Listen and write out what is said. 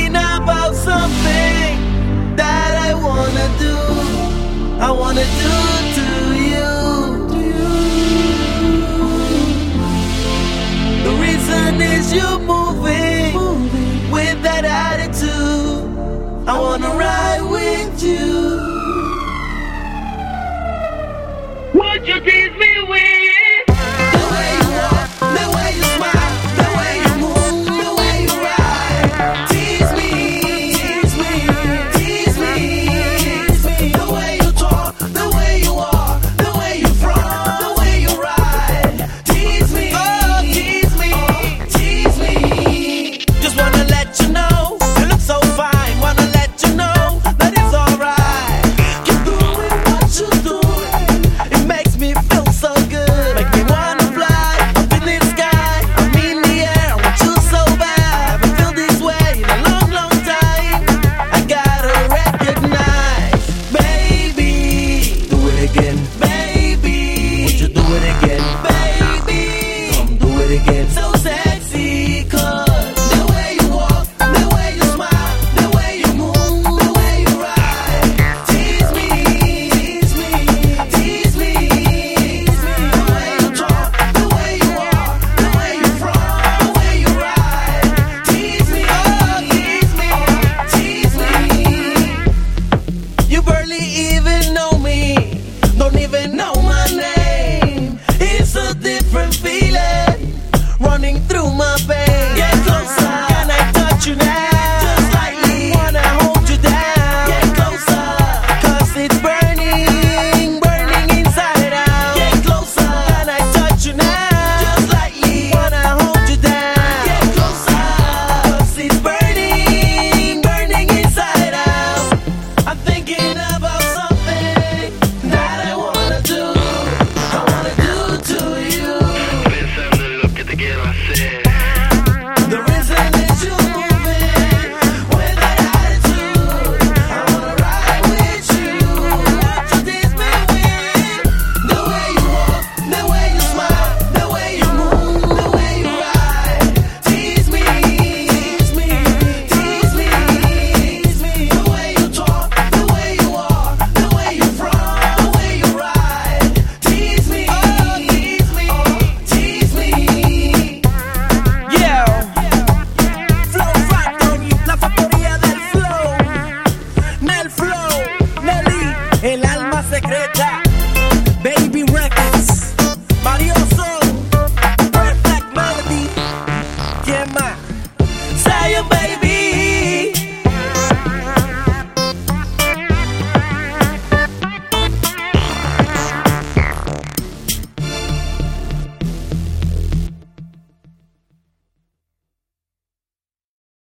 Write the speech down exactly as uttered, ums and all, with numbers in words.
thinking about something that I wanna do. I wanna do to you. The reason is you're moving with that attitude. I wanna ride with you. Would you tease me with the way you walk, the way you smile, the way you move, the way you ride? Tease me, tease me, tease me, tease me. The way you talk, the way you walk, the way you front, the way you ride. Tease me, oh tease me, tease me. Just wanna let you know you look so fine. Wanna let you know that it's alright. Keep doing what you do. It makes me feel so good. Make me wanna fly up in the sky. I'm in the air. I want you so bad. I haven't felt this way in a long, long time. I gotta recognize, baby. Do it again, baby. Would you do it again, baby? Come do it again. So sexy, 'cause the way you walk, the way you smile, the way you move, the way you ride. Tease me, tease me, tease me, tease me. The way you talk, the way you walk, the way you front, the way you ride. Tease me, oh tease me, tease me. You barely even know me, don't even know my name. It's a different feeling running through my veins. Get closer, can I touch you now? Just lightly, wanna hold you down. Get closer, 'cause it's burning, burning inside out. Get closer, can I touch you now? Just lightly, wanna hold you down. Get closer, 'cause it's burning, burning inside out. I'm thinking about something that I wanna do. I wanna do to you. Pensando en lo que te quiero hacer. The reason is you moving with that attitude. I wanna ride with you. What you tease me with? The way you walk, the way you smile, the way you move, the way you ride. Tease me, tease me, tease me, tease me. The way you talk, the way you walk, the way you front, the way you ride. Tease me, oh tease me, tease me. Yeah. Flow Factory, la factoría del flow. Nel Flow, Nelly, el alma secreta. Baby Records, Marioso, Perfect Melody. ¿Quién más? Zion, baby.